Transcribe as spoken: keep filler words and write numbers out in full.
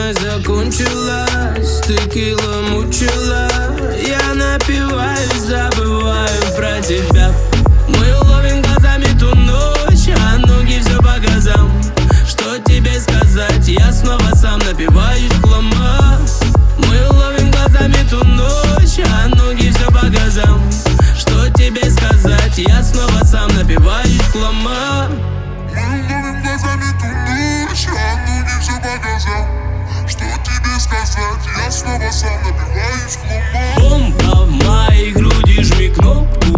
вновь закончилась, текила мучила. Я напиваюсь, забываю про тебя. Мы ловим глазами ту ночь, а ноги все по газам. Что тебе сказать, я снова сам напиваюсь в хлама. Мы ловим глазами ту ночь, а ноги все по газам. Что тебе сказать, я снова сам напиваюсь в хлама. Мы ловим глазами ту ночь, а ноги все по газам. Что тебе сказать, я снова сам напиваюсь в хлама. Бомба в моей груди, жми кнопку.